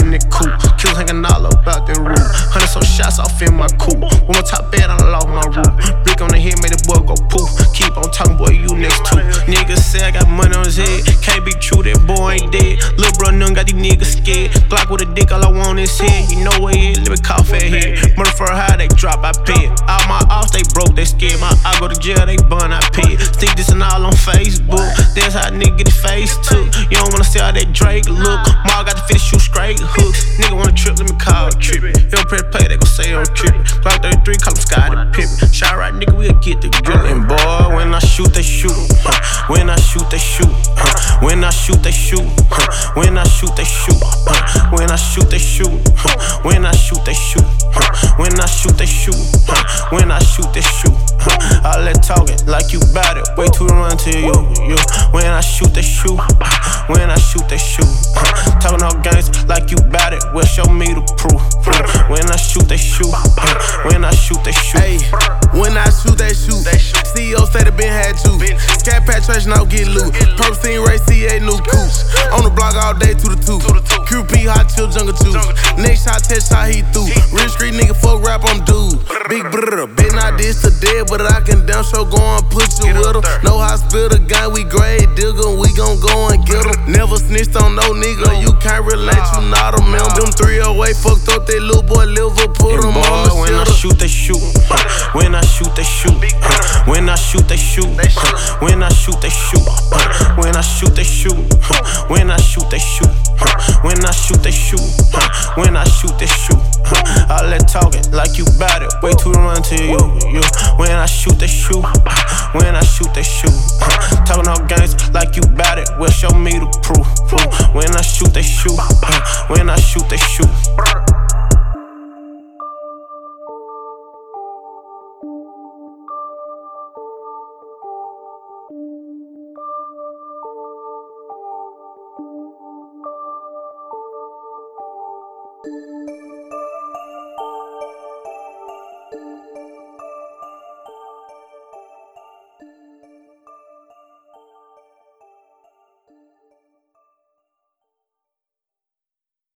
in the coupe. Kills hanging all about the roof. 100 some shots off in my coupe. With my top bed, I lost my roof. Brick on the head, made the boy go poof. Keep on talking, boy, you next too. Niggas say I got money on his head. Can't be true, that boy ain't dead. Lil' bro, none got these niggas scared. Glock with a dick, all I want is head. You know where it is, let me cough at here. Murder for high, they drop, I pay it. All my offs, they broke, they scared. My I go to jail, they bun, I pay it. Think this and all on Facebook. That's how a nigga get his face took. You don't wanna see how that Drake look. Ma got the fit shoot straight hooks. Nigga wanna trip, let me call it trippin'. He'll press play, they gon' say I'm trippin'. Glock 33, call him Scotty Pippen. Shot right, nigga, we'll get the grip. And boy, when I shoot, they shoot. When I shoot, they shoot. When I shoot, they shoot. When I shoot, they shoot. When I shoot, they shoot. When I shoot, they shoot. When I shoot, they shoot. When I shoot, they shoot. All that talking like you bout it. Way too run to you. When I shoot, they shoot. When I shoot, they shoot. Talking all games like you bout it. Well, show me the proof. When I shoot, they shoot. When I shoot, they shoot. Hey, when I shoot, they shoot. CEO say the Ben had you. Scat patch trash now get loot. Purp scene race, CA new coops. On the block all day to the two. QP hot chill jungle juice. Next shot, test shot he through. Real street nigga, fuck rap, I'm dude. Big brother, bet not this to dead, but I can damn sure go and put you with him. No hospital gun, we grade digger, we gon' go and get him. Never snitched on no nigga, you can't relate, you not a member. Them 308 fucked up, that little boy liver, put him on the when I shoot, they shoot. When I shoot, they shoot. When I shoot, they shoot. When I shoot, they shoot. When I shoot, they shoot. When I shoot, they shoot. When I shoot, they shoot. When I shoot, they shoot. All that talking like you bout it. Way too run to you. When I shoot, they shoot. When I shoot, they shoot. Talking all games like you bout it. Well, show me the proof. When I shoot, they shoot. When I shoot, they shoot.